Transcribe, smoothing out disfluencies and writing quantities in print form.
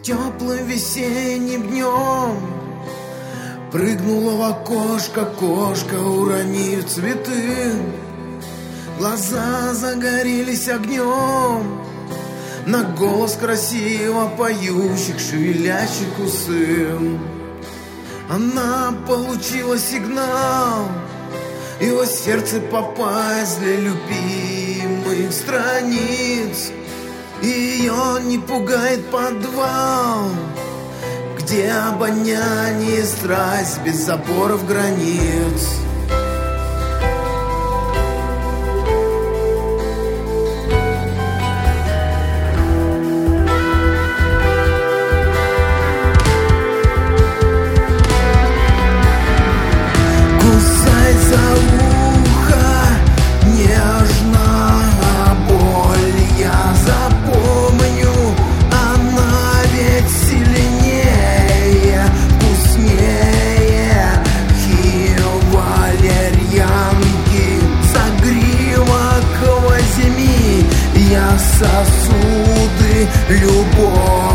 Теплым весенним днем прыгнула в окошко кошка, уронив цветы. Глаза загорелись огнем на голос красиво поющих, шевелящих усы. Она получила сигнал его сердце попасть для любимых страниц. Ее не пугает подвал, где обоняние и страсть без заборов границ. Кусай за ухо нежно, боль я запомню. Она ведь сильнее, вкуснее валерьянки. Загривок возьми, я сосуды любовь